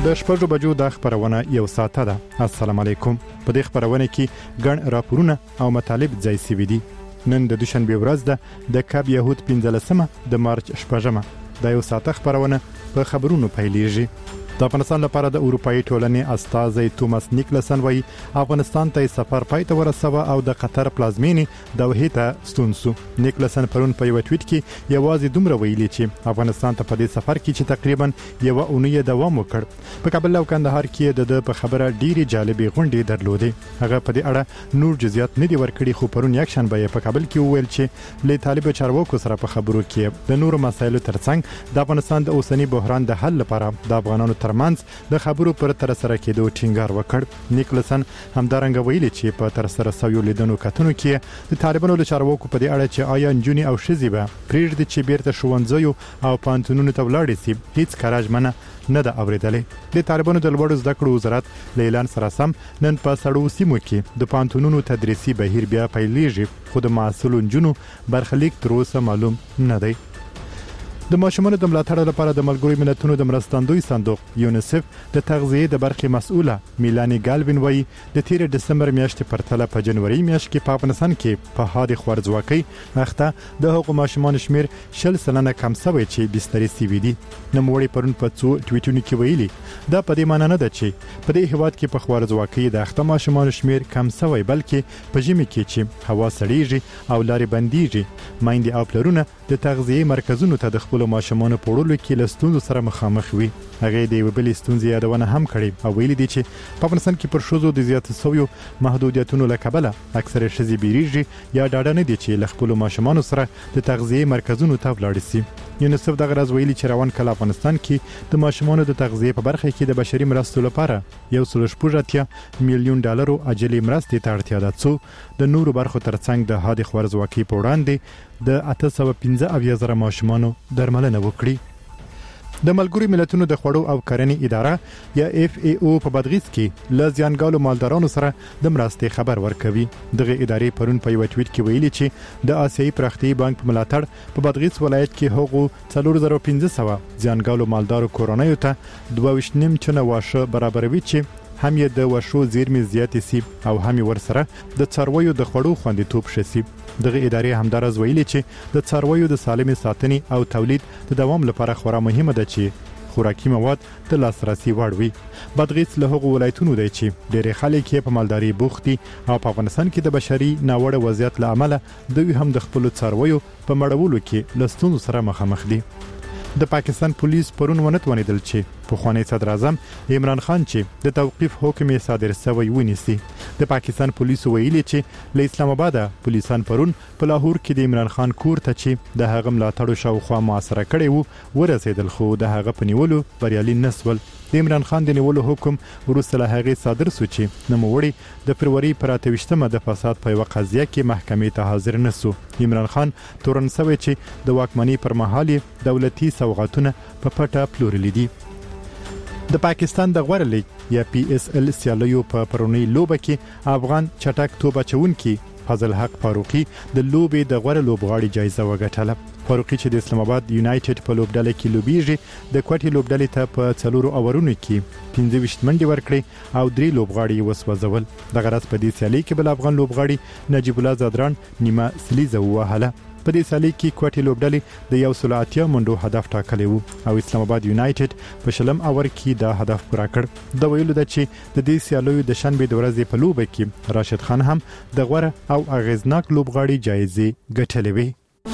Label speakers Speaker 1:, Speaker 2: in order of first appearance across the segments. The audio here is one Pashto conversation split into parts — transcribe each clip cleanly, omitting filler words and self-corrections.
Speaker 1: د 6 بجو د خبرونه یو ساعته ده. السلام علیکم. په دې خبرونه کې ګڼ راپورونه او مطالب ځای سوي دي. نن د دوشنبه ورځ ده د کاب یهود 15مه د مارچ 8مه. د یو ساعته خبرونه په خبرونو پیلېږي. د افغانستان لپاره د اروپאי ټولنې استازی توماس نیکلسن وایي افغانستان ته سفر پای ته ورسوه او د قطر پلازمینې دوحې ته ستون شو. نیکلسن پرون په یو ټویټ کې یوازې دومره ویلي چې افغانستان ته په دې سفر کې چې تقریبا یو اونۍ دوام وکړ. په کابل او کندهار کې د په خبره ډېری جالبې غونډې درلودې. هغه په دې اړه نور جزئیات نه دي ورکړي، خو پرون یک شنبه په کابل کې وویل چې له طالب چارواکو سره په خبرو کې د نورو مسایلو ترڅنګ د افغانستان د اوسنی بحران د حل لپاره د افغانانو ترمنځ د خبرو پر تر سره کېدو ټینګار وکړ. نیکلسن همدارنګه ویلي چې په تر سره شویو لیدنو کتنو کې د طالبانو له چارواکو په دې اړه چې آیا نجونې او ښځې به پرېږدي چې بیرته ښوونځیو او پوهنتونونو ته ولاړې شي هیڅ کاره ژمنه نه ده اورېدلې. د طالبانو د لوړو زده کړو وزارت له اعلان سره سم نن په سړو سیمو کې د پوهنتونونو تدریسي بهیر بیا پیلېږي، خو د محصلو نجونو برخلیک تر اوسه معلوم نه دی. د ماشومانو د ملاتړ لپاره د ملګرو ملتونو د مرستندوی صندوق یونیسف د تغذیه د برخې مسؤله میلانی ګالوین وایي د 13 دسمبر میاشتې پرتله په جنوري میاشت کې په افغانستان کې په حاد خوارځواکۍ اخته د حقوق ماشومان شمیر 40% کم شوی چې بسترې سیوي دي. نوموړي پرون په څو ټویټونو کې ویلي دا په دې معنی نه ده چې په دې هیواد کې په خوارځواکۍ د اخته ماشومان شمیر کم شوی، بلکې په ژمي کې چې هوا سړیږي او لارې بنديږي مایندې او پلرونه د تغذیه مرکزونو ته د خپل ماشومان په وړلو کې له ستونزو سره مخامخ وي. هغه د یو بل ستونزې یادونه هم کړې او ویلي دي چې په افغانستان کې پر ښځو د زیات شویو محدودیتونو له کبله اکثره ښځې بیریږي یا ډاډه نه دي چې له خپل ماشومان سره د تغذیه مرکزونو ته ولاړ شي. یونیسف دغه راز ویلي چې روان کال افغانستان کې د ماشومان د تغذیه په برخه کې د بشري مرستو لپاره 1.8 میلیون ډالر اجلي مرستې ته اړتیا ده، څو د نورو برخو ترڅنګ د حاد خوارځواکۍ په وړاندې د 815,000 ماشومانو درملنه وکړي. د ملګرو ملتونو د خوړو او کرنې اداره یا FAO په بادغیس کې ل زیانګالو مالدارانو سره د مرستې خبر ورکوي. دغه ادارې پرون په یو ټویټ کې ویلي چې د آسیایي پراختیایي بانک په ملاتړ په بادغیس ولایت کې هغو 4500 زیانګالو مالدارو کورنیو ته 2.5 چنه واښه برابروي چې هم یې د وښو زیرمې زیاتې سي او هم یې ورسره د څارویو د خوړو خوندیتوب شي. دغه ادارې همدارز ویلي چې د څارویو د سالمې ساتنې او تولید د دوام لپاره خورا مهمه ده چې خوراکي مواد د لاسرسي وړ وي. بادغیس له هغو ولایتونو دی چې ډېری خلک یې په مالداري بوخت دي او په افغانستان کې د بشري ناوړه وضعیت له امله دوی هم د خپل څارویو په مړولو کې له ستونزو سره مخامخ دي. د پاکستان پولیس پرون ونتوانیدل چې پخوانی صدر اعظم عمران خان چې د توقيف حکم صادر شوی ونیسي. د پاکستان پولیسو ویلي چې له اسلام آباد پولیسان پرون په لاهور کې د عمران خان کور ته چې د هغه ملاتړو شاوخوا محاصره کړي وو ورسېدل، خو د هغه په نیولو بریالي نسول. د عمران خان د نیولو حکم وروسته له هغه صادر شو چې نوموړي د فروری پر 28مه د فساد په یو قضیه کې محکمې ته حاضر نسو. عمران خان تورن سوي چې د واکمنۍ پر مهال دولتي سوغاتونه په پټه پلورلي دي. د پاکستان د غوړ لیګ یا PSL سیالیو په پرونی لوبه کې افغان چټک توپ اچونکي فضل حق فاروقي د لوبې د غوړ لوبغاړي جایزه وګټله. فاروقي چې د اسلام آباد یونایټډ په لوبډله کې لوبیږي د کوټې لوبډلې ته په 4 اورونو کې 25 منډې ورکړې او 3 لوبغاړي وسوځول. دغه راز په دې سیالي کې بل افغان لوبغاړي نجیب الله زادران نیمه سلیزه وهله. په دې سیالي کې کوټې لوبډلې د 180 منډو هدف ټاکلی وو او اسلام آباد یونایټډ په شلم اور کې دا هدف پوره کړ. د ویلو د چې د دې سیالیو د شنبه د ورځې په لوبه کې راشد خان هم د غوړه او اغیزناک لوبغاړي جایزه ګټلې وي.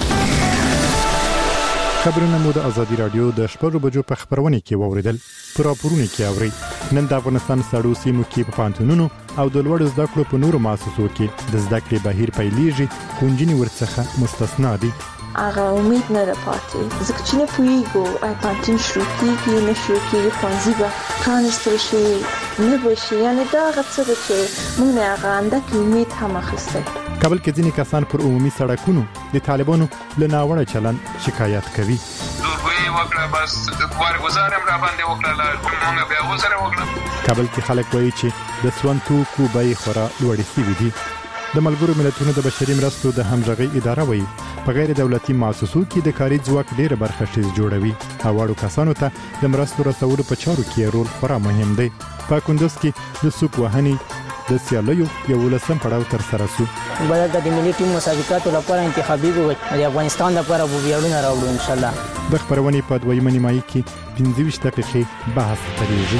Speaker 1: خبرونه مو د ازادي رادیو د 6 بجو په خبرونه کې ووریدل. پر راپورونه کې اوري نن د افغانستان سړو سیمو کې په پانتونونو او د لوړ زده کړو په نورو مؤسسو کې د زده کړې بهیر پیلېږي، خونجنې ورڅخه مستثنا دي.
Speaker 2: هغه امید نه پاتې ځکه چې نه پوهیږو پانتون شروع کېږي نه شروع کېږي، ښوونځي به پرانیستل شي نه به شي، یعنې دا هغه څه ده چې موږ نه هغه اندک امید هم اخیستی.
Speaker 1: کابل کې ځینې کسان پر عمومي سړکونو د طالبانو له ناوړه چلند شکایت کوي.
Speaker 3: وکړه بس ورګزارم را باندې وکړه موږ بیا وسره وکړه.
Speaker 1: کابل کې خلک وایي چې د سون توکو بیې خورا لوړې شوې دي. د ملګرو ملتونو د بشري مرستو د همغږۍ اداره وایي په غیر دولتي مؤسسو کې د کاري ځواک ډېره برخه شیز جوړوي. هواړو کسانو ته د مرستو رسولو په چارو کې رول خورا مهم دی. په کندوز کې د سوق وهنې د سیالیو یو ولسم پړاو تر سره شو.
Speaker 4: باید د ملي ټیم مسابقاتو لپاره انتخابي وي. د افغانستان لپاره به ویاړونه راوړو ان شاء الله.
Speaker 1: د خبرونې په دویمه نیمایي کې 25 دقیقې بحث تریږي.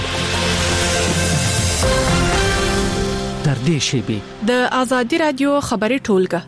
Speaker 5: تر دې شیبې
Speaker 6: د آزادي رادیو خبري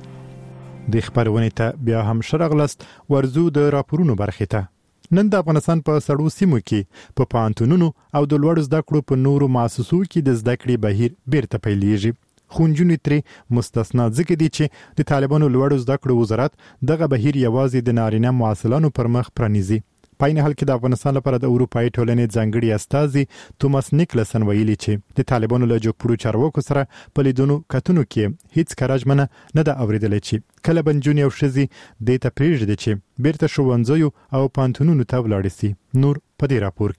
Speaker 6: ټولګه
Speaker 1: د خبرونې ته بیا هم شرغلست ورزو د راپورونو برخې ته. نن د افغانستان په سړو سیمو کې په پانتونونو او د لوړ زده کړو په نورو مؤسسو کې د زده کړې بهیر بیرته پیلېږي. خونجونې ترې مستثنا ځکه دي چې د طالبانو لوړ زده کړو وزارت دغه بهیر یوازې د نارینه محصلانو پر مخ پرانیزي. په این حال کې د افغانستان لپاره د اروپایي ټولنې ځانګړي استازي توماس نیکلسن ویلي چې د طالبانو له جوړپړو چارواکو سره په لیدونو کتنو کې هیڅ کراجمنه نه ده اوریدلې چې کله بنجونی او شزي د ته پریږدي چې بیرته ښوونځیو او پانتونونو ته ولاړ شي. نور په دې راپور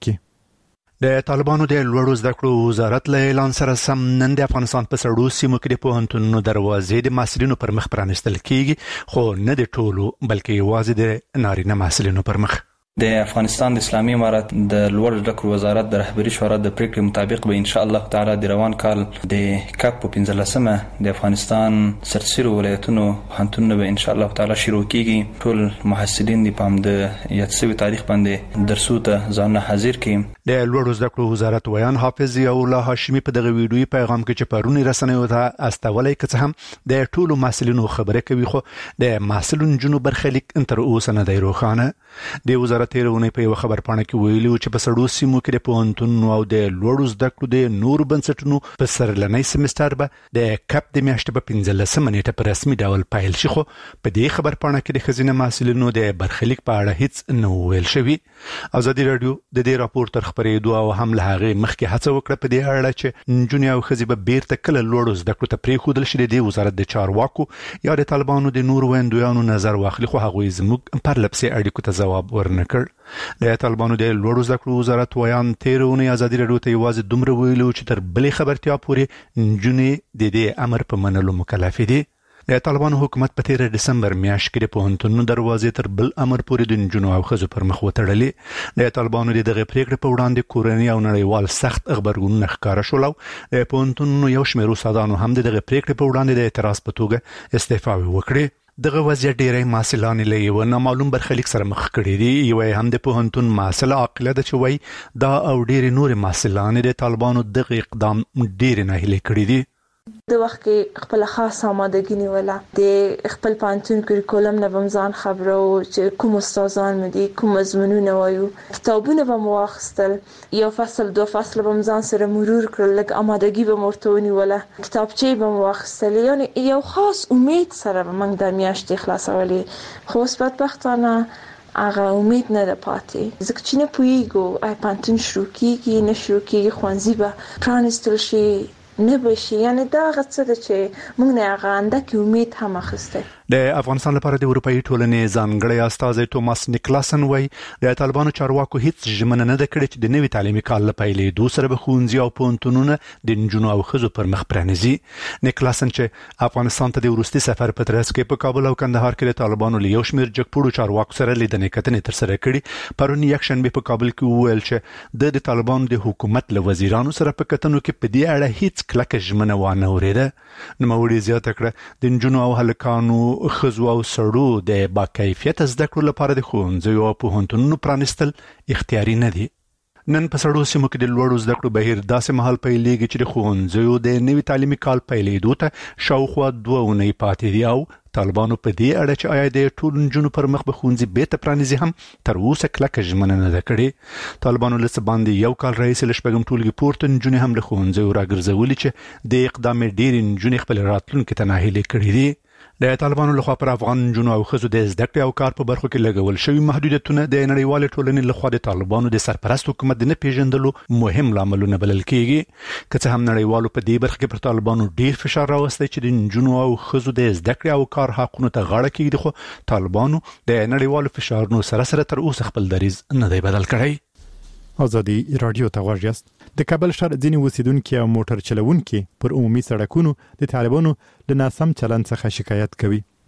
Speaker 1: کې
Speaker 7: د طالبانو د لوړو زده کړو وزارت له اعلان سره سم نن د افغانستان په سړو سیمو کې د پوهنتونونو دروازې د محصلینو پر مخ پرانیستل کیږي، خو نه د ټولو بلکې یوازې د نارینه محصلینو پر مخ.
Speaker 8: د افغانستان د اسلامي امارت د لوړ زده کړو وزارت د رهبري شورا د پریکړې مطابق به ان شاء الله تعالی د روان کال د کاپ په 15مه د افغانستان سرتسرو ولایتونو پوهنتونونه به ان شاء الله تعالی شروع کیږي. ټول محصلین د پام د یادسوي تاریخ باندې درسو ته ځان حاضر کړي.
Speaker 7: د لوړ زده کړو وزارت ویان حافظ الله هاشمي په دغه ویډیوي پیغام کې چې پرونی رسنیو ته استولای کڅ هم د ټولو محصلینو خبره کوي، خو د محصلونو جنو برخلیک تر اوسه نه دی روښانه. د وزارت تیرونه په یو خبر پاڼه کې ویلي چې په سړو سیمو کې د پوهنتونونو او د لوړو زده کړو د نورو بنسټونو په سرلنی سمستر به د کاپ د میاشتې په 15مه نیټه په رسمي ډول پیل شي، خو په دې خبر پاڼه کې د خزینه محصلینو د برخلیک په اړه هیڅ نه ویل شوی. آزادي رادیو د دې راپور تر خبرېدو او هم له هغه مخکې هڅه وکړه په دې اړه چې نجونې او ښځې به بیرته کله لوړو زده کړو ته پرېښودل شي د وزارت د چارواکو یا د طالبانو د نورو ویندویانو نظر واخلي، خو هغوی زموږ پرلپسې اړیکو ته ځواب ورنکړ. د طالبانو د لوړو زده کړو وزارت ویان تیرونه آزادي رادیو ته یوازې دومره ویلو چې تر بلې خبرتیا پورې نجونې د دې امر په منلو مکلف دي. د طالبانو حکومت په 13 دسمبر میاشت کې د پوهنتونونو دروازې تر بل امر پورې د نجونو او ښځو پر مخ وتړلې. د طالبانو د دغه پریکړې په وړاندې کورنۍ او نړیوال سخت خبرګونونه ښکاره شول او د پوهنتونونو یو شمېر استادانو هم دغه پریکړې په وړاندې د اعتراض په توګه استعفا وکړه. دغه وضعیت ډېری محصلان له یو نامعلوم برخلیک سره مخ کړي دي. یو هم د پوهنتون محصل عاقله ده چې وایي دا او ډېری نور محصلان د طالبانو دغه اقدام ډېر ناهیلي کړي دي.
Speaker 2: د وخت کې خپل خاص آمادګي نیوله د خپل پانتون کریکولم نه بمزان خبرو چې کوم استادان مدي کوم مضمونونه وایو کتابونه به مواخستل یو فصل دو فصل بمزان سره مرور کړل لکه آمادګي به مرتونی ولا کتابچې به مواخستل یعنی یو خاص امید سره موږ د میاشتې خلاصولې خو بدبختانه هغه امید نه ده پاتې ځکه چې نه پوهیږو آی پانتون شروع کیږي نه شروع کیږي خوانزي به پرانستل شي نه بشي یعنی دا غڅه ده چې موږ نه غانده کې امید هم اخسته.
Speaker 7: د افغانستان لپاره د اروپایي ټولنې ځانګړی استازی توماس نیکلسن وایي د طالبانو چارواکو هیڅ ژمنه نه ده کړې چې د نوي تعلیمي کال له پیلېدو سره به ښوونځي او پوهنتونونه د نجونو او ښځو پر مخ پرانیزي. نیکلسن چې افغانستان ته د وروستي سفر په ترڅ کې په کابل او کندهار کې د طالبانو له یو شمېر جګپوړو چارواکو سره لیدنې کتنې ترسره کړي، پرون یکشنبه په کابل کې وویل چې د طالبانو د حکومت له وزیرانو سره په کتنو کې په دې اړه هیڅ کلکه ژمنه وانه اورېده. نوموړي زیاته کړه د نجونو او هلکانو ښځو او سړو د باکیفیته زده کړو لپاره د ښوونځیو او پوهنتونونو پرانیستل اختیاري نه دي. نن په سړو سیمو کې د لوړو زده کړو بهیر داسې مهال پیلېږي چې د ښوونځیو د نوي تعلیمي کال پیلېدو ته شاوخوا 2 اونۍ پاتې دي او طالبانو په دې اړه چې آیا د ټولو نجونو پر مخ به ښوونځي بیرته پرانیزي هم تر اوسه کلکه ژمنه نه ده کړې. طالبانو له څه باندې یو کال راهیسې له شپږم ټولګي پورته نجونې هم له ښوونځیو راګرځولي چې د اقدام ډېرې نجونې خپل راتلونکي ته ناهیلې کړي دي. د طالبانو لخوا پر افغان نجونو او ښځو د زده کړې او کار په برخو کې لګول شوي محدودیتونه د نړیوالې ټولنې لخوا د طالبانو د سرپرست حکومت د نه پیژندلو مهم لاملونه بلل کېږي. که څه هم نړیوالو په دې برخه کې پر طالبانو ډیر فشار راوستی چې د نجونو او ښځو د زده کړې او کار حقونو ته غاړه کېږدي، خو طالبانو د نړیوالو فشارونو سره تر اوسه خپل دریځ نه دی بدل کړی.
Speaker 1: آزادي رادیو ته غوږ یاست. د کابل ښار ځینې اوسیدونکي او موټر چلوونکي پر عمومي سړکونو د طالبانو له ناسم چلند څخه شکایت کوي.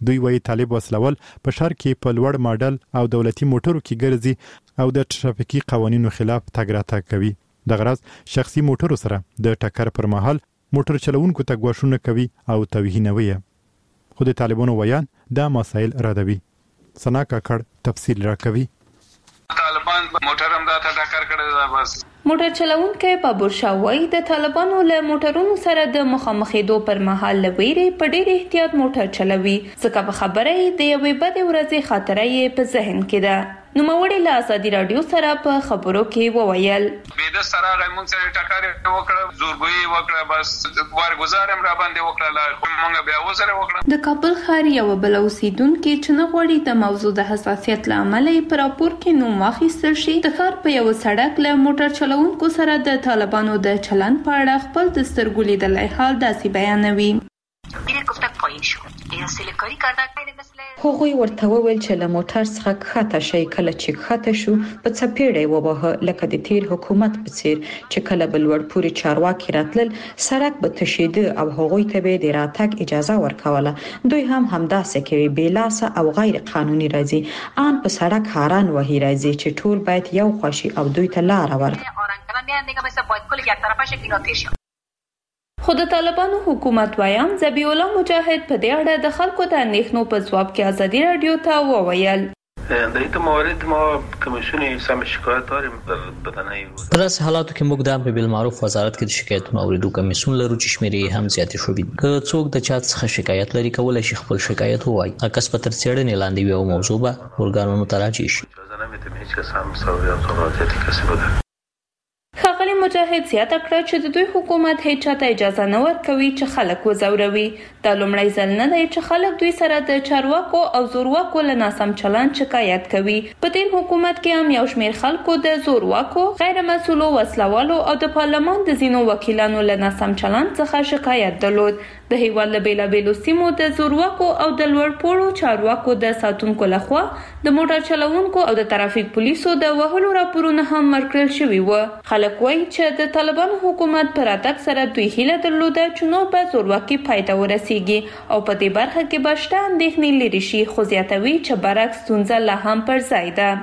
Speaker 1: دوی وایي طالب وسلوال په شهر کې په لوړ ماډل او دولتي موټرو کې ګرځي او د ټرافیکي قوانینو خلاف تګ راتګ کوي. د غرض شخصي موټرو سره د ټکر پر مهال موټر چلوونکو ته ګواښونه کوي او توهینوي. خو د طالبانو ویان دا مسایل ردوي. سنا کاکړ تفصیل راکوي.
Speaker 3: طالبان موټرم دا ټکر کړی دا بس
Speaker 9: موټر چلوونکي په بورشاوي د طالبانو له موټرونو سره د مخامخېدو پر مهال لويري په ډېر احتیاط موټر چلوي ځکه په خبره د یوې بدې ورځې خاطره یې په ذهن کې ده. نوموړي له ازادي رادیو سره په خبرو کې وویل
Speaker 3: د سره غمون سره ټکر وکړه زورګوي وکړه بس وارګزارم را باندې وکړه خو موږ بیا وسره وکړه.
Speaker 9: د کابل ښار یو بل اوسیدونکو چې نه غواړي د موضوع د حساسیت لامل په راپور کې نوم واخیستل شي د ښار په یو سړک له موټر چلوونکو سره د طالبانو د چلن په اړه خپل د سترګو لیدلای حال داسې بیانوي.
Speaker 10: هغوی ورته وویل چې له موټر څخه ښکته شي. کله چې ښکته شو په څپېړې ووهه لکه د تیر حکومت په څیر چې کله بل ور پوري چارواکي راتلل سړک به تشیده او هغوی ته به د راتګ اجازه ورکوله. دوی هم همداسې کوي بېلاسه او غیر قانوني راځي ان په سړک هاران وهي راځي چې ټول باید یو خوشي او دوی ته لار ورکړي.
Speaker 9: خو د طالبانو حکومت وایم ذبیح الله مجاهد په دې اړه د خلکو د اندېښنو په ځواب کې ازادي رادیو ته وویل
Speaker 11: در این موارد ما کمیسیون سم شکایت داریم در بدنه
Speaker 12: در از حالاتو کې موږ د بالمعروف وزارت کې د شکایتونو اوریدو کمیسیون لرو چې شمیرې هم زیاتې شوې دي. که څوک د چا څخه شکایت لري کولای شي خپل شکایت ووایي. کس په تر څېړنې لاندې وي او موضوع به ورګانونو ته راجع شي.
Speaker 11: اجازه نمیدیم هیچ کس هم سوی او صلاحیت کسی بده.
Speaker 9: ښاغلي مجاهد زیاته کړه چې د دوی حکومت هیڅ چاته اجازه نه ورکوي چې خلک وزوروي. دا لومړی ځل نه دی چې خلک دوی سره د چارواکو او زورواکو له ناسم چلند شکایت کوي. په تیر حکومت کې هم یو شمېر خلکو د زورواکو غیر مسؤلو وسلوالو او د پارلمان د ځینو وکیلانو له ناسم چلند څخه شکایت درلود. د هیواد له بیلابیلو سیمو د زورواکو او د لوړ پوړو چارواکو د ساتونکو لخوا د موټر چلوونکو او د ترافیک پولیسو د وهلو راپورونه هم ورکړل شوي وو. خلک وایي چې د طالبانو حکومت پر راتګ سره دوی هیله درلوده چې نو به زورواکي پای ته ورسیږي او په دې برخه کې به شته اندېښنې لرې شي. خو زیاتوي چې برعکس ستونزه لا هم پر ځای ده.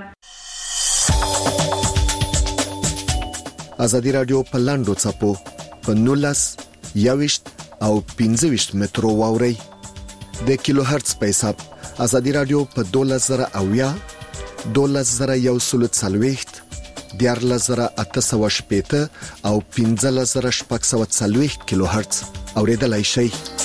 Speaker 13: ازادي رادیو په لاندو څپو په 19 21 او 15 مترو واوري د کیلو هرتز په حساب. ازادي رادیو په 12000 12140 14880 او 15640 کیلو هرتز اوریدلای شي.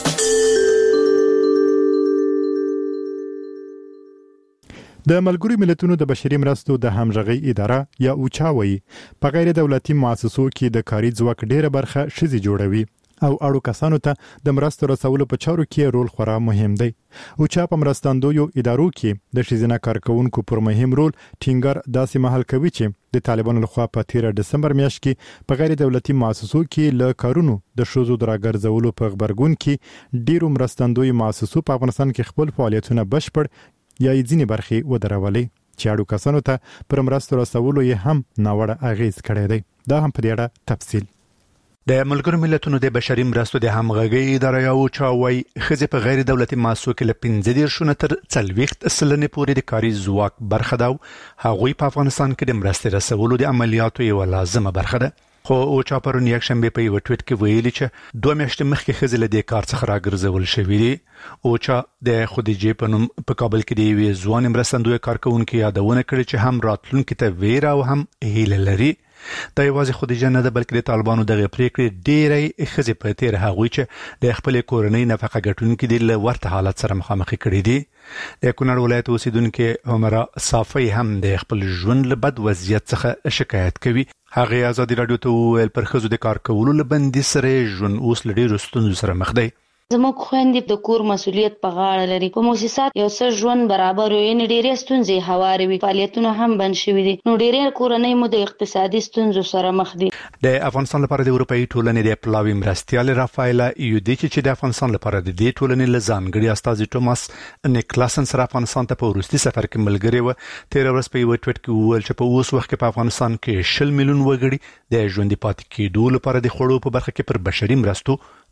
Speaker 1: د ملګرو ملتونو د بشري مرستو د همغږي اداره یا اوچاوي په غیر دولتي مؤسسو کې د کاري ځواک ډیره برخه شذي جوړوي او اړو کسانو ته د مرستو رسولو په چارو کې رول خورا مهم دی. اوچا په مرستندویو ادارو کې د شذینه کارکونکو پر مهم رول ټینګار داسې محل کوي چې د طالبانو لخوا په 13 دسمبر میاشت کې په غیر دولتي مؤسسو کې له کارونو د شوزو دراګرځولو په خبرګون کې ډیرو مرستندوی مؤسسو په افغانستان کې خپل فعالیتونه بشپړ یا ځینې برخې ودرولې چې اړو کسانو ته پر مرستو رسولو یې هم ناوړه اغیز کړی دی. دا هم په دې اړه تفصیل.
Speaker 7: د ملګرو ملتونو د بشري مرستو د همغږي اداره یا اوچاوي خزه په غیر دولتي مؤسسو کې ل 15 تر 40 سلنې پورې د کاري ځواک برخه ده. هغوی په افغانستان کې د مرستې رسولو د عملیاتو یو لازمه برخه ده. خو اوچا پرون یک شنبه په یو ټویټ کې ویلي چې 2 میاشتې مخکې خزه له دې کار څخه راګرځول شوې دي. اوچا د خدیجه په نوم په کابل کې د یوې ځوان مرستندوی کارکونکو یادونه کړې چې هم راتلونکي ته ویره او هم هیله لري. دا یوازې خدیجه نه ده بلکې د طالبانو دغه پریکړې ډېرې خزې په تیر هغوی چې د خپل کورنۍ نفقه ګټونکو د ورته حالت سره مخامخ کړي دي. د کونړ ولایت اوسیدونکو عمره صافی هم د خپل ژوند له بد وضعیت څخه شکایت کوي. هغه ازادي رادیو ته ویل پر خزو د کار کولو لبندي سره ژوند اوس لري ستونزو سره مخ دی.
Speaker 14: زموږ خويندې د کور مسؤلیت په غاړه لري. په مؤسسات یو څه ژوند برابر وي نه ډېرې ستونزې هوارې وي. فعالیتونه هم بند شوي دي. نو ډېرې کورنۍ مو د اقتصادي ستونزو سره مخ دي.
Speaker 7: د افغانستان لپاره د اروپאי ټولنې د پلاوی مرستيال رافایلا یودیچ چې د افغانستان لپاره د دې ټولنې لزانګړي استاد ټوماس نیکلاسن سره افغانستان ته په ورستي سفر کې ملګری و. 13 ورځې په یو ټویټ کې وویل چې په اوس وخت کې په افغانستان کې 10 میلیون وګړي د ژوند پاتې کېدو لپاره د خوړو په برخه کې پر بشري مرستو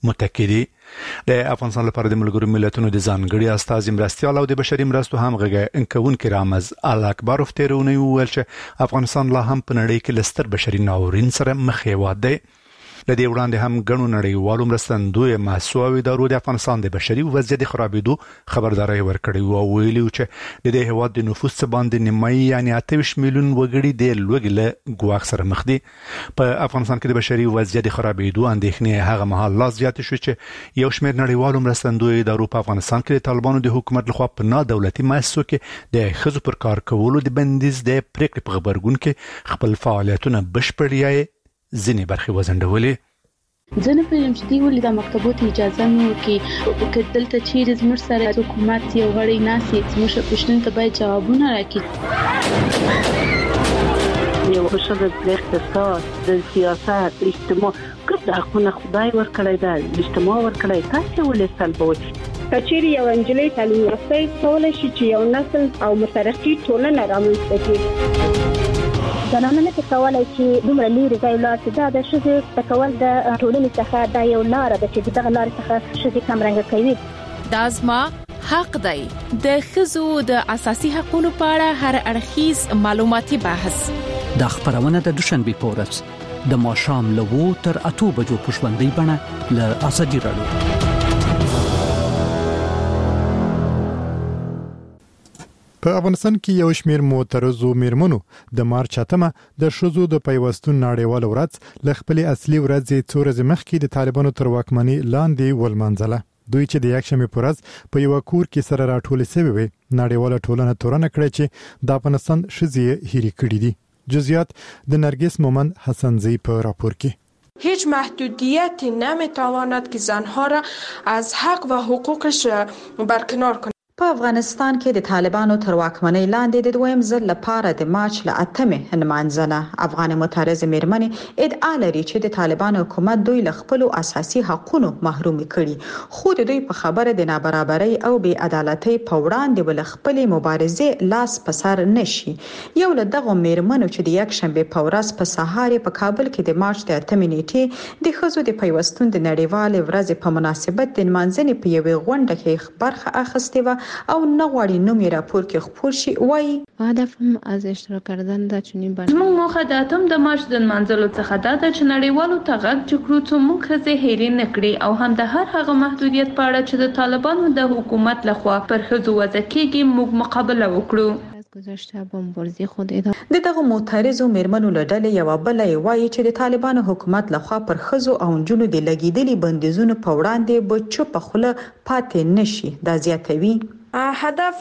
Speaker 7: متکی دي. د افغانستان لپاره د ملګرو ملتونو د ځانګړي استازي مرستيال او د بشري مرستو هم غږ انکونکي رامز الاکبروف تیرونه ویل چې افغانستان لا هم په نړۍ کې لستر بشري ناورین سره مخ دی. لدې وړاندې هم غنو نړیوالو مرستندوی ماسوي ادارو د افغانستان د بشري وضعیت خرابېدو خبرداري ورکړې او ویلي چې د دې هواد د نفوس باندې نیمایي یعنی 28 میلیون وګړي د لوګله ګواښ سره مخ دي. په افغانستان کې د بشري وضعیت خرابېدو اندېښنې هغه مهال لا زیات شو چې یو شمېر نړیوالو مرستندوی ادارو په افغانستان کې د طالبانو د حکومت لخوا په نادولتي مؤسسو کې د ښځو پر کار کولو د بندیز د پریکړې په خبرګون کې خپل فعالیتونه بشپړي ځینې برخې وزندولې.
Speaker 15: زه نه پوهیږم چې دوی ولې د مکتبو ته اجازه نه ورکوي که دلته چیرې زموږ سره حکومت یو غړی ناست زموږ پوښتنو ته باید جوابونه راکړي.
Speaker 16: یو ښځه د اقتصاد د سیاست اجتماع ګډ حقونه خدای ورکړی دی اجتماع ورکړی تاسو ولې سلبوي.
Speaker 17: کچېرې یو انجلۍ تعلیم یافته کولای شي چې یو نسل او مترقي ټولنه رامنځته کړي.
Speaker 18: زنانه نه کولای چې دومره لري ځای لاړ شي دا د ښځې تکول د ټولنې څخه دا یو لار ده چې دغه لار څخه ښځې کم رنګ کوي.
Speaker 6: دا زما حق دی. د ښځو د اساسي حقوقو په اړه هر اړخیز معلوماتي بحث
Speaker 5: د خبرونه د دوشنبه په ورځ د ماښام له 2 تر 8 بجو په ژوندۍ بڼه له ازادي رادیو.
Speaker 1: په افغانستان کې یو شمېر معترضو میرمنو د مارچ 8مه د ښځو د پیوستون نړیوال ورځ ل خپل اصلي ورځ څو ورځې مخکې د طالبانو تر واکمنۍ لاندې ولمنځله. دوی چې د یکشنبه پر ورځ په یو کور کې سره راټول شوي وي نړیواله ټولنه تورنه کړې چې د افغانستان ښځې هېرې کړې دي. جزئیات د نرگس مومند حسنزی په راپور کې.
Speaker 19: هیچ محدودیتی نمیتواند که زنها را از حق و حقوقش برکنار کند.
Speaker 10: په افغانستان کې د طالبانو تر واکمنۍ لاندې د دویم ځل لپاره د مارچ ل 8مه نمانځنه افغان معترض میرمنې ادعا لري چې د طالبانو حکومت دوی له خپل اساسي حقوقو محروم کړي خو د دوی په خبره د نابرابرۍ او بې عدالتۍ په وړاندې ول خپل مبارزه لاس په سر نشي. یو له دغه میرمنو چې د یک شنبه په ورځ په سهار په کابل کې د مارچ د 8مه نیټه د ښځو د پیوستون د نړیوال ورځ په مناسبت د نمانځنې په یوه غونډه کې برخه اخیسته و او نغواړي نوم یې راپور کې خپور شي. وایي
Speaker 15: هدفم از اشتراک کردن در چنین
Speaker 9: برنامه زموږ موخه د اتم د مارچ د منځلو څخه دا ده چې نړیوالو ته غږ چکرو څو موږ ښځې هېرې نه کړي او هم د هر هغه محدودیت په اړه چې د طالبانو د حکومت لخوا پر ښځو وضع کېږي موږ مقابله وکړو.
Speaker 15: گذشته با مبارزه خود ادامه
Speaker 10: د دغه معترضو میرمنو له ډلې یو بل وایي چې د طالبانو حکومت لخوا پر ښځو او نجونو د لګیدلي بندیزونو په وړاندې به چوپ خوله پاتې نشي. دا زیاتوي
Speaker 19: هدف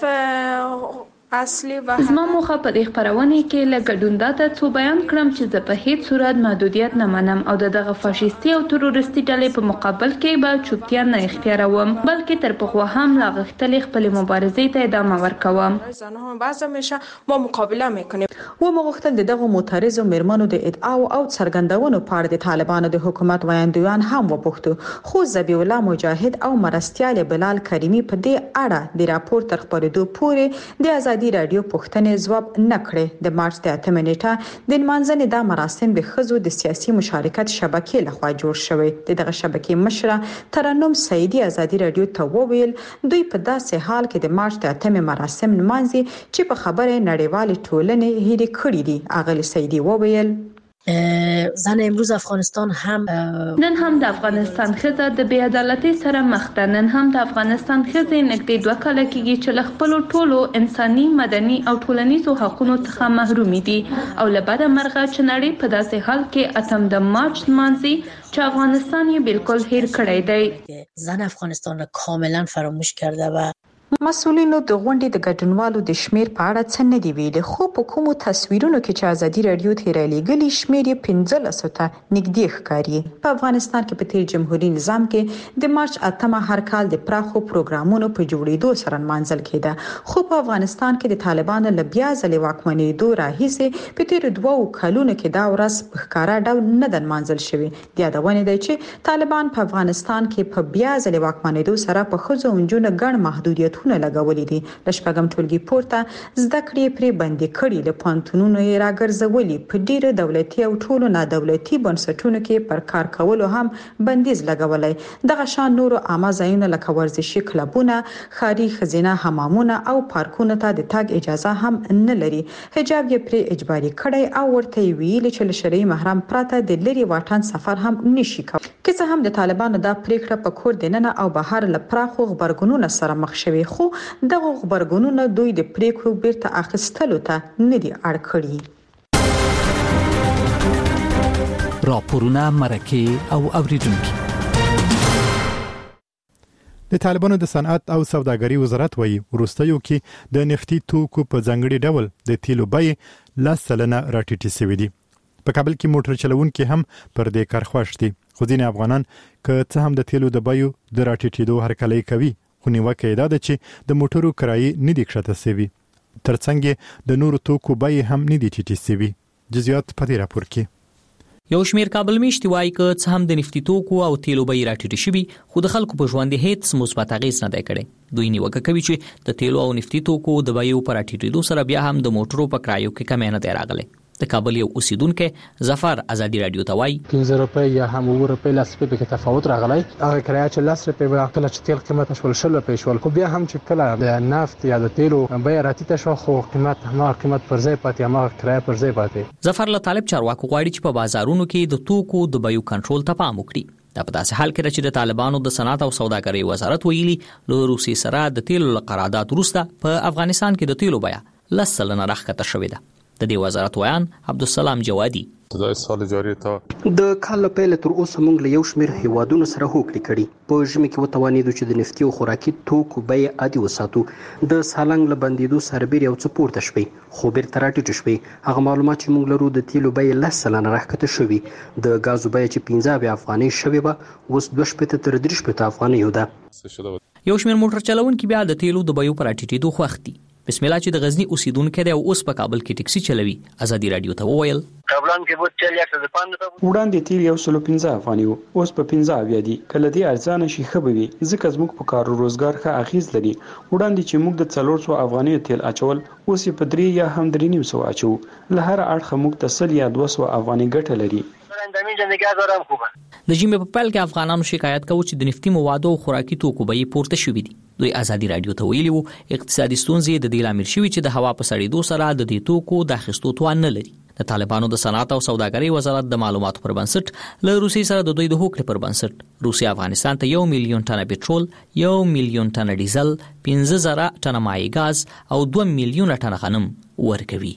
Speaker 19: اصلي و
Speaker 9: زما موخه په دې خبرونه کې لګډون دا ته بیان کړم چې زه په هیڅ صورت محدودیت نه منم او دغه فاشیستي او تروریستي ډلې په مقابل کې به چوپتیا نه اختیاروم بلکې تر پخوا هم لا غختلې خپل مبارزې ته ادامه ورکوم.
Speaker 19: زنها بعضی میشه ما مقابله میکنیم.
Speaker 10: و مغختل دغه معترضو میرمنو د ادعا او څرګندونو په اړه د طالبانو د حکومت وایندویان هم وپوښتو خو ذبیح الله مجاهد او مرستیال بلال کریمی په دې اړه د راپور تر خبرېدو پورې د ازادي رادیو پوښتنې ځواب نه کړې. د مارچ د 8مه نیټه د نمانځنې د مراسم د ښځو د سیاسي مشارکت شبکې لخوا جوړ شوی. دغه شبکې مشره ترنم سعیدی ازادي رادیو ته وویل دوی په داسې حال کې د مارچ د 8مه مراسم نمانځي چې په خبره نړیوال ټولنې هېرې کړې دي. اغلی سعیدی وویل
Speaker 20: زن امروز افغانستان هم
Speaker 9: نن هم د افغانستان ښځه د بې عدالتۍ سره مخ ده. نن هم د افغانستان ښځې نږدې 2 کاله کېږي چې له خپلو ټولو انساني مدني او ټولنیزو حقوقو څخه محرومې دي او له بده مرغه چې نړۍ په داسې حال کې اتم د مارچ نمانځي چې افغانستان یې بالکل هېر کړی دی.
Speaker 20: زن افغانستان را کاملا فراموش کرده و
Speaker 10: مسؤلینو د غونډې د ګډونوالو د شمیر په اړه څه نه دی ویلي خو په کومو تصویرونو کې چې ازادي رادیو ته رالیږلي شمیر یې 1500 ته نږدې ښکاري. په افغانستان کې په تیر جمهوریت نظام کې د مارچ 8مه هر کال د پراخو پروګرامونو په جوړېدو سره نمانځل کېده خو په افغانستان کې د طالبانو له بیا ځلې واکمنېدو راهیسې په تیر 2 کلونو کې دا ورځ په ښکارا ډول نه د نمانځل شوې. د یادونه دی چې طالبان په افغانستان کې په بیا ځلې واکمنېدو سره په ښځو او نجونو ګڼ محدودیت بریښونه لګولې دي. د شپږم ټولګي پورته زده کړې پرې بندي کړي، له پوهنتونونو یې راګرځولي. په ډیره دولتي او ټولو نادولتي بنسټونو کې پر کار کولو هم بندیز لګولای. دغه شان نورو عامه ځایونه لکه ورزشي کلبونه، ښاري خزینه حمامونه او پارکونو ته د تګ اجازه هم نه لري. حجاب یې پر اجباري کړی او ورته ویلي چې له شرعي محرم پرته د لري واټن سفر هم نشي کوي. که څه هم د طالبانو دا پریکړه په کور دننه او بهر له پراخو خبرګونونو سره مخ شوي، خو دغه خبرګونونه دوی د پریکړو بیرته اخیستلو ته نه دي اړ کړي.
Speaker 5: راپورونه مرکه او اوریدونکو.
Speaker 1: د طالبانو د صنعت او سوداګرۍ وزارت وایي وروستیو کې د نفتي توکو په ځانګړي ډول د تیلو بیې 10% راټیټې شوې دي. په کابل کې موټر چلوونکي هم پر دې کار خوښ دي، خو ځینې افغانان که څه هم د تیلو د بیو د راټیټېدو هرکلی کوي، خو نیوکه یې دا ده چې د موټرو کرایې نه دي کښته شوي، ترڅنګ د نورو توکو بیې هم نه دي ټیټې شوي. جزئیات په دې راپور کې.
Speaker 12: یو شمیر کابل میشتي وایي که څه هم د نفتي توکو او تیلو بیې راټیټې شوي، خو د خلکو په ژوند هیڅ مثبت اغېز نه دی کړی. دوی نیوکه کوي چې د تیلو او نفتي توکو د بیو په راټیټېدو سره بیا هم د موټرو په کرایو کې کمی نه دی راغلی. د کابل یو اوسیدونکو ظفر ازادي رادیو ته وایي
Speaker 21: 15 روپۍ یا هم 9 روپۍ لاس په کې تفاوت راغلی. هغه کرایه چې 10 روپۍ به کله چې تیل قیمت شول 10 روپۍ شول، خو بیا هم چې کله د نفت یا د تیلو بیه راټیټه شو، خو قیمت پر ځای پاتې، هم کرایه پر ځای پاتې.
Speaker 12: ظفر له طالب چارواکو غواړي چې په بازارونو کې د توکو د بیو کنټرول ته پام وکړي. دا په داسې حال کې چې د طالبانو د صنعت او سوداګرۍ وزارت ویلي له روسیې سره د تیلو قرارداد وروسته په افغانستان کې د تیلو بیه 10% راښکته شوې ده. د دې وزارت ویان عبدالسلام جوادي
Speaker 22: د سال جاری تا
Speaker 23: د کال پیل تر اوسه موږ له یو شمیر هیوادونو سره هوکړه کړې. په ژمي کې وتوانیدو چې د نفتي او خوراکي توکو بیې عادي وساتو. د سالنګ له بندیدو سربېر یو څه پورته شوي، خو بیرته راټیټه شوي. هغه معلومات چې موږ لرو د تیلو بیې 10% راښکته شوي، د غازو بیه چې 15 افغانۍ شوي به اوس 2 تر 3 افغانۍ ده.
Speaker 12: یو شمیر موټر چلوونکي بیا د تیلو د بیو پر راټیټېدو خوښ دي. بسم الله چې د غزنی اوسیدونکو دی او اوس په کابل کې ټکسي چلوي، ازادي رادیو ته وویل
Speaker 24: کابلان کې بوت چل 115
Speaker 25: وړاندې تیل 115 افغانۍ وو، اوس په 15 دی. کله دې ارزانه شي خبري ځکه زموږ په کار او روزګار ښه اغیز لري. وړاندې چې موږ د 400 افغانۍ تیل اچول، اوس په 3 یا هم 3.5 اچو. له هر اړخه موږ ته 100 یا 200 افغانۍ ګټه لري.
Speaker 12: د جیمه په پیل کې افغانانو شکایت کوي چې د نفتي موادو او خوراکي توکو بیې پورته شوې دي. دوی ازادي رادیو ته ویلي وو اقتصادي ستونزې د دې لامل شوي چې د هوا په سړېدو سره د دې توکو د اخیستو توان نه لري. د طالبانو د صنعت او سوداګرۍ وزارت د معلوماتو پر بنسټ له روسیې سره د دوی د هوکړې پر بنسټ روسیه افغانستان ته 1 میلیون ټنه پټرول، 1 میلیون ټنه ډیزل، 15,000 ټنه مایع ګاز او 2 میلیون ټنه غنم ورکوي.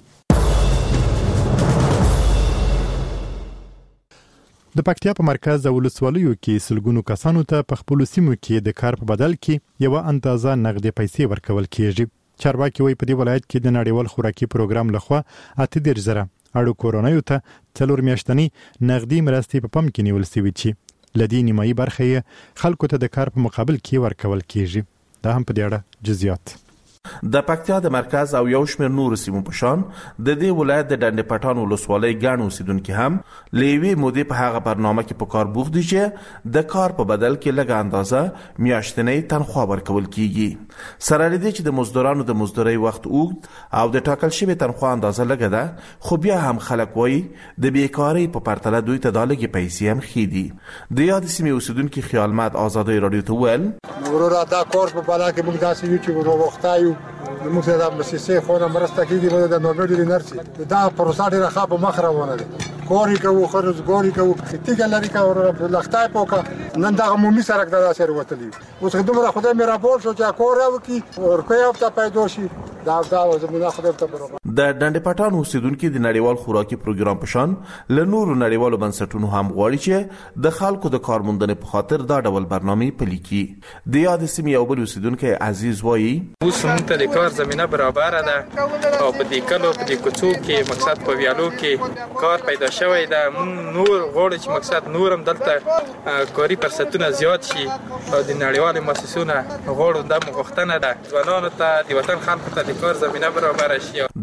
Speaker 1: د پکتیا په مرکز او ولسوالیو کې سلګونو کسانو ته په خپل سیمو کې د کار په بدل کې یو اندازه نقدي پیسې ورکول کیږي. چارواکي وایي په دې ولایت کې د نړیوال خوراکي پروګرام لخوا 18,000 اړو کورونایو ته 4 میاشتنی نقدي مرستې په پام کې نیول شوې چې لدی نیمایي برخه یې خلکو ته د کار په مقابل کې ورکول کیږي. دا هم په دې اړه جزئیات.
Speaker 26: د پکتیا د مرکز او یو شمېر نور سیمو په شان د دې ولایت د ډنډ پټان ولسوالۍ ګڼ اوسیدونکي هم لېوي مودې په هغه برنامه کې په کار بوخت دي چې د کار په بدل کې لږ اندازه میاشتنۍ تنخواه ورکول کیږي. سره لري چې د مزدورانو د مزدورۍ وخت اوږد او د ټاکل شوی تنخواه اندازه لږه ده، خو بیا هم خلک وایي د بیکارۍ په پرتله دوی ته دا لږې پیسې هم ښې دي. د یاد سیمې اوسیدونکي خیالمند ازادۍ رادیو ته وویل
Speaker 27: ورور دا کور په بالا کې موږ داسې یو چې ورو وختایو موږ د مسیسې خو نه مرسته کیږي د نوبل یونیورسيټي دا پروسه ډیره ښه په مخ روانه ده. کوري کوو خرج ګوري کوو تیګه لري کا ور لختای پوکا نن دا عمومي سرک د اثر وتلی. اوس دومره خدای مې راپور شو چې کور راوکی ورکوي او ته پیدا شي دا زموږه خدای ته برابر.
Speaker 26: د ډنډ پټان اوسیدونکو د نړیوال خوراکي پروګرام په شان له نورو نړیوالو بنسټونو هم غواړي چې د خلکو د کارموندنې په خاطر دا ډول برنامه پلي کړي. د یاد سیمې یو بل اوسیدونکو عزیز وایي
Speaker 28: اوس موږ ته د کار زمينه برابر ده او په دې کلو په دې کوڅو کې مقصد په ویالو کې کار پیدا شوی ده. نور غواړي چې مقصد نورم دلته کاري فرصتونه زیات شي او د نړیوالو مؤسسونو غواړي د مغختنه ده ځوانانو ته د وطن خلکو ته د کار زمينه برابر شي.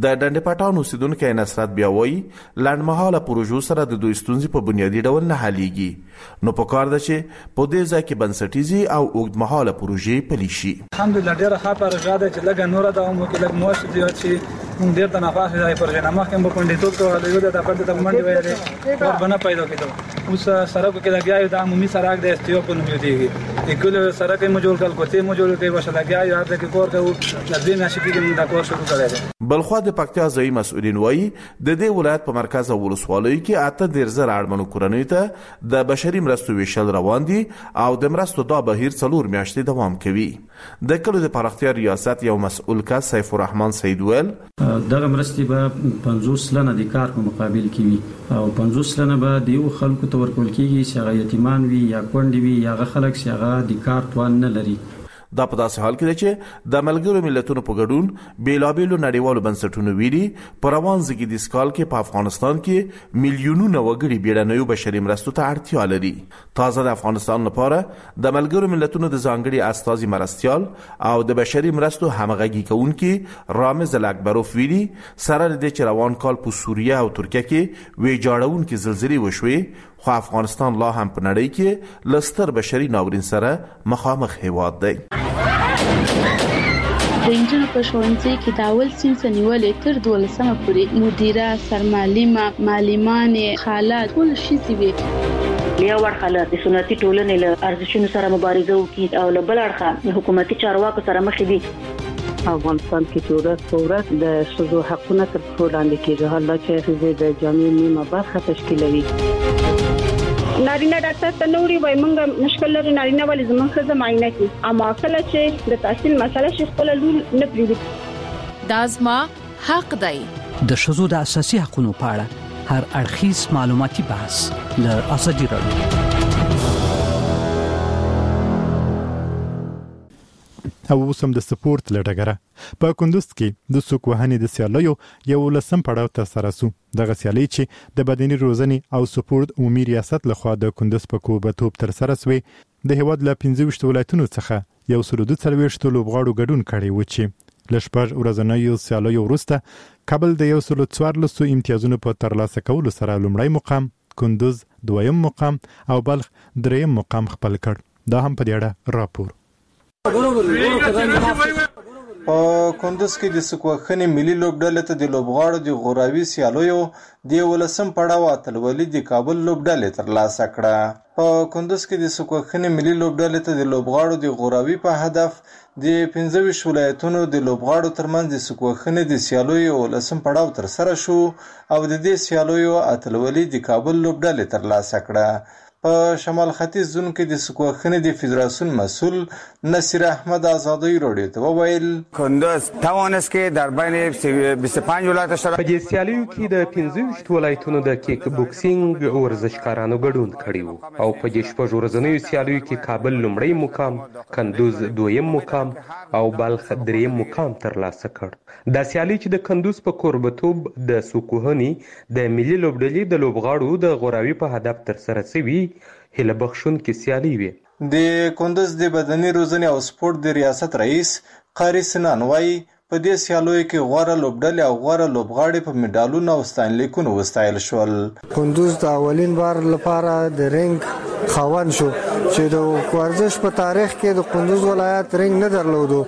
Speaker 26: د ډنډ پټان اوسیدونکو نصرت بیا وایي لنډمهاله پروژو سره د دوی ستونزې په بنیادي ډول نه حلیږي، نو پکار ده چې په دې ځای کې بنسټیزي او اوږدمهاله پروژې پلي شي.
Speaker 2: الحمدلله ډیره ښه پروژه ده چې لږه نوره دوام وکړي، لږ موثر زیات شي. موږ ډېر تنفس دی پروژه نه مخکې مو کونډیتوب کوله، یو د خپل د منډي ویلې ور بنه پیدا کېدو. اوس سړک کې لګیا یو د عمومي سړک د استیو په نوم یادېږي، د کله سړک مو جوړ کړل، کوته مو جوړ کړی، وشه لګیا یو هغه کې کور کوو د دې نشي کې د کور شروع کړی.
Speaker 26: بلخوا د پکتیا ځایي مسؤلین وایي د دې ولایت په مرکز او ولسوالۍ کې 8 اړمنو کورنیو ته د بشري مرستو ویشل روان دي او د مرستو دا بهیر 4 میاشتې دوام کوي. د کلو د پراختیا ریاست یو مسؤل کس سیف الرحمن سید ویل
Speaker 3: دغه مرستې به 50 سلنه د کار په مقابل کې وي او 50 سلنه به د یو خلکو ته ورکول کېږي چې هغه یتیمان وي یا کونډې وي یا هغه خلک چې هغه د کار توان نه لري.
Speaker 26: دا په داسې حال کې ده چې د ملګرو ملتونو په ګډون بیلابیلو نړیوالو بنسټونو ویلي په روان زېږدیز کال کې په افغانستان کې میلیونونه وګړي بیړنیو بشري مرستو ته اړتیا لري. تازه د افغانستان لپاره د ملګرو ملتونو د ځانګړي استازي مرستیال او د بشري مرستو همغږي کوونکي رامز الاکبروف ویلي سره د دې چې روان کال په سوریه او ترکیه کې ویجاړونکې زلزلې وشوې، خو افغانستان لا هم په نړۍ کې لستر بشري ناورین سره مخامخ هیواد دی.
Speaker 15: د انجنونو په ښوونځي کې د اول صنف نیولې تر 12مه پورې مدیره، سرمعلمه، معلمانې، خالات ټول شي وي.
Speaker 4: یو ورخه د سنتي ټولنې له ارزښتونو سره مبارزه وکړي او له بل اړخه حکومتي چارواکو سره مخ دي.
Speaker 16: افغانستان کې چې ورځ په ورځ د ښځو حقونه تر پښو لاندې کېږي، حالا چې ښځې د جامعې نیمه برخه تشکیلوي.
Speaker 17: نارینه ډاکټر ته نوري وای مونږ مشکل لري، نارینه ولې زموږ ښځه معاینه کوي، اما کله چې د تحصیل مسله شي خپل لول نه پریږدي.
Speaker 6: دا زما حق دی.
Speaker 5: د ښځو د اساسي حقوقو په اړه هر اړخیز معلوماتي بحث له ازادي راډیو.
Speaker 1: او اوس هم د سپورت لټګره په کندوز کې د سوک وهنې د سیالیو یو لسم پړاو تر سره سو. دغه سیالي چې د بدني روزنې او سپورت عمومي ریاست لخوا د کندوز په کوبتوب تر سره سوی د هیواد له 15 ولایتونو څخه یو سلو 42 لوبغاړو ګډون کړي و چې ل شپږ ورځنیو سیالیو وروسته کابل د 114 امتیازونو په ترلاسه کولو سره لومړی مقام، کندوز دویم مقام او بلخ دریم مقام خپل کړ. دا هم په دې اړه راپور.
Speaker 8: په کندوز کې د سکوخنې ملي لوبډلې ته د لوبغاړو د غوراوي سیالیو د ولسم پړاو اتلولي د کابل لوبډلې ترلاسه کړه. په کندوز کې د سکوخنې ملي لوبډلې ته د لوبغاړو د غوراوي په هدف د 15 ولایتونو د لوبغاړو ترمنځ د سکوخنې د سیالیو ولسم پړاو تر سره شو او د دې سیالیو اتلولي د کابل لوبډلې ترلاسه کړه. په شمال ختیځ زون کې د سکوخنې د فدراسیون مسؤل نصیر احمد آزادی راډیو ته وویل
Speaker 11: کندوز توانست که در بین 25 ولایت اشتراک
Speaker 13: په دې سیالیو کې د 15 ولایتونو د کیک بوکسینګ ورزشکارانو ګډون کړي وو او په دې شپږ ورځنیو سیالیو کې کابل لومړی مقام، کندوز دویم مقام او بلخ دریم مقام ترلاسه کړ. دا سیالي چې د کندوز په کوربتوب د سکوهنې د ملي لوبډلې د لوبغاړو د غوراوي په هدف تر سره شوی هله بخښونکې سیالي وي.
Speaker 8: د کندوز د بدني روزنې او سپورت د ریاست رئیس قاری سنان وایي په دې سیالیو کې غوره لوبډلې او غوره لوبغاړي په میډالونو او ستاینلیکونو وستایل شول.
Speaker 14: کندوز د اولین بار لپاره د رنګ خاوند شو چې د ورزش په تاریخ کې د کندوز ولایت رنګ نه درلودو.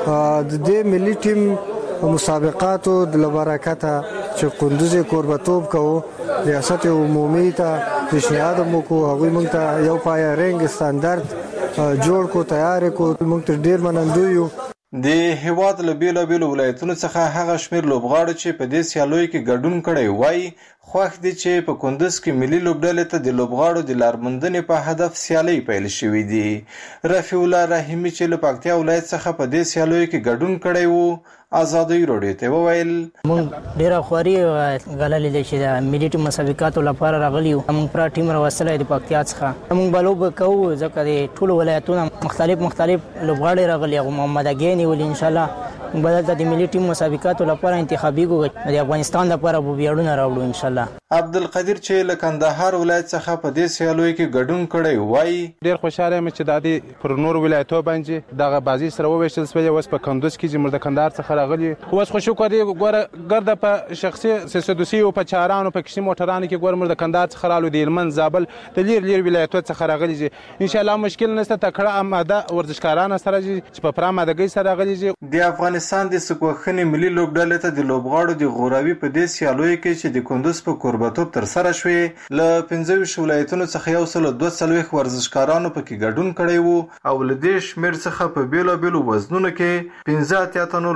Speaker 14: د دې ملي ټیم مسابقاتو د برکته چې کندوز کوربتوب کوو ریاست عمومي ته پیشنهاد وکړو، هغوی موږ ته یو پای رنګ ستاندرد جوړ کو تیار کو، موږ ته ډیر منندوی یو.
Speaker 8: د هیواد له بیلابیلو ولایتونو څخه هغه شمیر لوبغاړو چې په دې سیالیو کې ګډون کړی وای خوښ دي چې په کندوز کې ملي لوبډلې ته د لوبغاړو د لارموندنې په هدف سیالۍ پیل شوې دي. رفیع الله رحیمي چې له پکتیا ولایت څخه په دې سیالیو کې ګډون کړی وو آزادی راډیو ته وویل
Speaker 22: موږ ډیره خواري غللې دي چې د ملي ټیم مسابقاتو لپاره راغلی یو. موږ پر ټیم راوستلې د پکتیا څخه موږ بلوب کوو ځکه د ټول ولایتونو مختلف لوبغاړي راغلي او محمد اګینی ول ان شاء الله بدل د ملي ټیم مسابقاتو لپاره انتخابي کوو د افغانستان لپاره به ویاړونه راوړو ان شاء الله.
Speaker 8: عبدالقدیر چې له کندهار ولایت څخه په دې سیالیو کې ګډون کړی وایي
Speaker 7: ډیر خوشاله یم چې د دې پر نور ولایتونو باندې دغه بازي سره وویشل شوی اوس په کندوز کې چې د کندهار څخه راغلي اوس خو شکر دی ګوره ګرده په شخصي سیاسي او په چارانو په کشي موټرانو کې ګوره د کندهار څخه رالو د هلمند زابل د لیر ولایتونو څخه راغلي دي ان شاء الله مشکل نشته تکړه آماده ورزشکاران سره چې په پرامادګۍ سره راغلي دي
Speaker 8: د افغانستان د سکوخنې ملي لوبډلې ته د لوبغاړو د غوراوي په دې سیالیو کې چې د کندوز په کوربتوب تر سره شوې له 15 ولایتونو څخه یو سل 240 ورزشکارانو پکې ګډون کړی وو او له دې شمېر څخه په بیلابېلو وزنونو کې 15 تنو